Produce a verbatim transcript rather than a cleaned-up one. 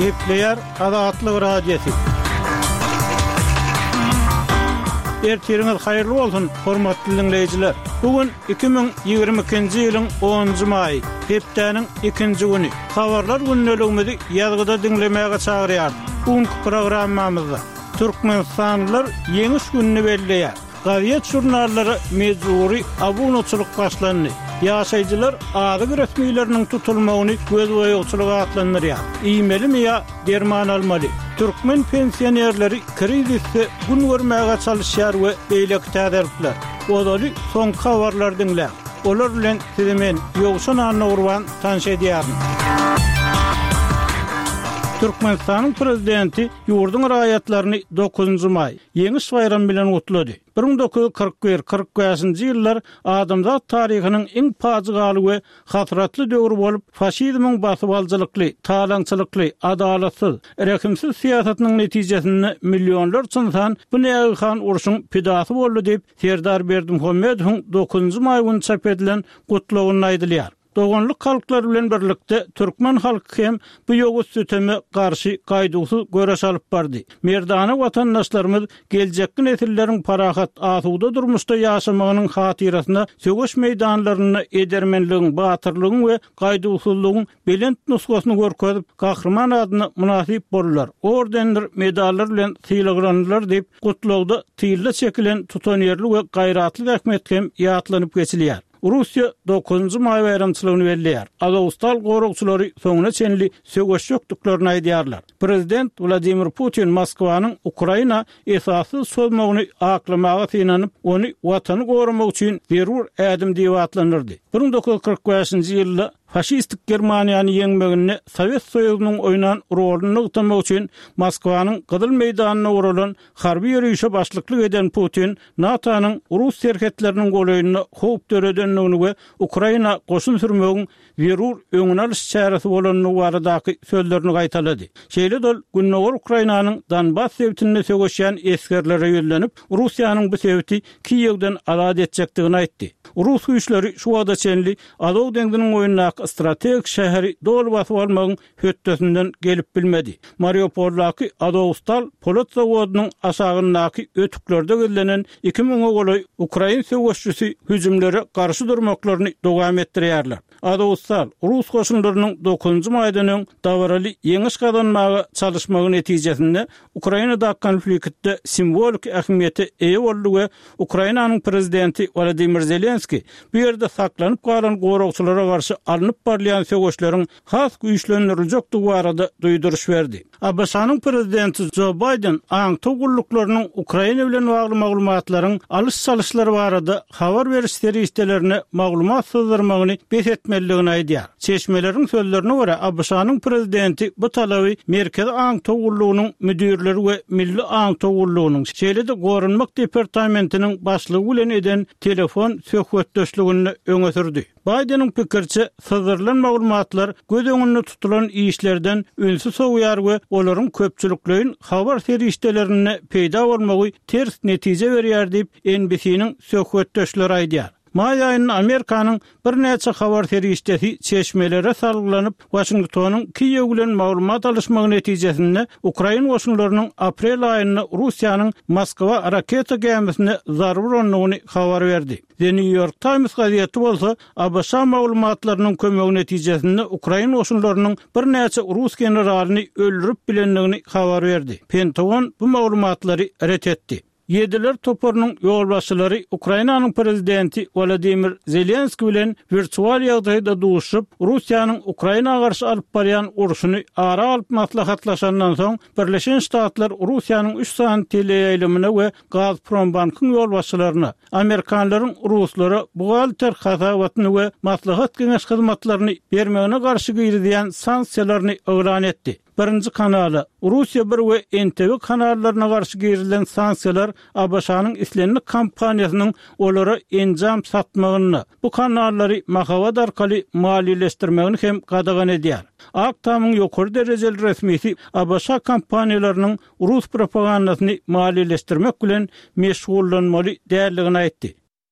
Gepleyer Azatlyk radiosu. Ertiriniz hayırlı olsun, hormatly dinleyijiler. Bugün iki bin ýygrimi ikinji ýylyň onunjy maý, hepdeniň ikinji güni. Habarlar günneligimizi ýazgyda dinlemäge çagyrýar. Bugünkü programmamyzda Türkmenistanlylar ýeňiş günini belleýär. Gaziýet jurnallary mejburi abunaçylyk başlandy. Ýaşaýjylar adyk resmiýetleriniň tutulmagyny göz goýuçylyga atlanýar. İýmelimi ýa derman almaly. Türkmen pensionerleri krizisde gün görmäge çalışýar we beýleki täderler. Odaly soň habarlar dinlä. Olar bilen sizi men ýogşan anagurwan tanış edýärim. Türkmenistanyň prezidenti ýurdun raýatlaryny dokuzunjy maý ýeňiş bayram bilen gutlady. bir bin dokuz yüz kırk bir kırk beşinji ýyllar adamzat taryhynyň iň paçygaly we hatyratly döwür bolup, faşizmiň basyp aljylykly, talaňçylykly, adalatsyz, rekimsiz siýasatynyň netijesinde millionlar insan bu näýhan uruşyň pidasy boldy diýip Serdar Berdimuhammedowyň dokuzunjy maý günü çap edilen gutlawyny aýdylýar. Dogonluk halklar bilen birlikde Türkmen halky hem bu ýogus süteme garşy gaýdusy göreş alyp bardy. Merdany watandaşlarymyz geljekki nesilleriň parahat asuda durmuşda ýaşamagynyň hatyrasyna sögüş meýdanlaryny edermenligiň, batyrlygyň we gaýdusuzlygyň belent nusgasyny görkezip, gahrman adyny munasip bollar. Ordenler, medallar bilen syýlaglanlar diýip gutlawda tyýylla çekilen tutanýerli we gaýratly ähmet hem ýatlanyp geçilýär. Russiýa dokuzunjy maý bayramçylygyny belleýär. Azowstal gorugçylary soňuna çenli sögüş ýokduklaryny aýdýarlar. Prezident Vladimir Putin Moskwanyň Ukraina esassy sözmagyny aklamaga synanyp, ony watany gorumak üçin zerur ädim diýip atlanyrdy. bir bin dokuz yüz kırk beşinji ýylda faşistik Germaniýany ýeňmegini Sowet Soýuzynyň oýnan roluny ýokdamak üçin Moskwanyň Gyzyl meýdanyna urulan harby ýürüýüşe başlyklyk eden Putin, NATO'nyň Rus serhetleriniň goýunyny howp döredenligini we Ukraina goşun sürmegiň zerur öňüne alyş çäresi bolanyny baradaky sözlerini gaýtalady. Şeýle dol günnäger Ukrainanyň Donbass sebitinde sögüşýän eskerlere ýölenip, Russiýanyň bu sebiti Kiýewden azad etjekdigini aýtdy. Rus güýçleri şu wagta çenli Azow deňdiniň oýunaky strategik şäheri dol basyp almagyň hötdesinden gelip bilmedi. Mariupollaky Azowstal polat zawodynyň aşagyndaky ötüklerde gözlenen iki miňe goly Ukraina sögüşçüsi hüjümlere garşy durmaklaryny dowam etdirýärler. Azowstal Rus goşunlarynyň dokuzunjy maýdanyň dawraly ýeňiş kazanmagy çalışmagy netijesinde Ukrainada konfliktde simbolik ähmiýeti eýe boldy we Ukrainanyň prezidenti Volodymyr Zelenski bu ýerde saklanyp galan gorugçylara garşy alınıp barlayan sögüşleriň has güýçlendirilýekdigi barada duýduruş berdi. A B S-nyň prezidenti Joe Biden aň togulluklarynyň Ukraina bilen bagly maglumatlaryň alys-salyşlary barada habar beriş serýetlerine maglumat syzdyrmagyny besetmeligini aýdýar. Çeşmeleriň sözlerine görä A B S-nyň prezidenti bu talaby merkezi aň togullugynyň müdirleri we milli aň togullugynyň şeýle-de gorunmak departamentiniň başlygy bilen eden telefon söhbetdeşligini öňe sürdi. Biden'ın pikirçe syzdyrılan maglumatlar göz öňünde tutulan işlerden ünsü soğuyar we olaryň köpçüliklerin habar serýetlerine peýda bolmagy ters netije berýär diýip N B C'niň söhbetdeşleri aýdýar. Maý aýynyň Amerikanyň bir näçe habar serýetleri çeşmelere salgylanyp, Washingtonyň Kiýew bilen maglumat alışmagy netijesinde Ukraina goşunlarynyň aprel aýynda Russiýanyň Moskwa raketa gemisine zarby uranyny habar berdi. The New York Times gazetesi bolsa A B S maglumatlarynyň kömegi netijesinde Ukraina goşunlarynyň bir näçe Rus generalyny öldürip bilenligini habar berdi. Pentagon bu maglumatlary ret etdi. Yediler toporunun yolbaşçıları Ukrainanyň prezidenti Volodymyr Zelenski bilen virtual ýagdaýda duşup, Russiýanyň Ukraina garşy alyp barýan uruşyny ara alyp maslahatlaşandan soň Birleşen Ştatlar Russiýanyň üç saat teleýelimine we Gazprombankyň yolbaşçylaryna, Amerikanlaryň Ruslara bugalter hasabatyny we maslahat geňeş hyzmatlaryny bermegine garşy giýdilen sanksiýalaryny öwran etdi. Birinci kanalı Russiya bir ve N T V kanallarına karşı girilen sanksiyalar A B S-nyň islenlik kampaniýasynyň olara enjam satmagyny, bu kanalları mahawat arkaly maliýeleşdirmegini hem gadagan edýär. Aktamyň ýokary derejeli resmisi A B S kampaniýalarynyň Rus propagandasyny maliýeleşdirmek bilen meşgullanmaly däldigini aýtdy.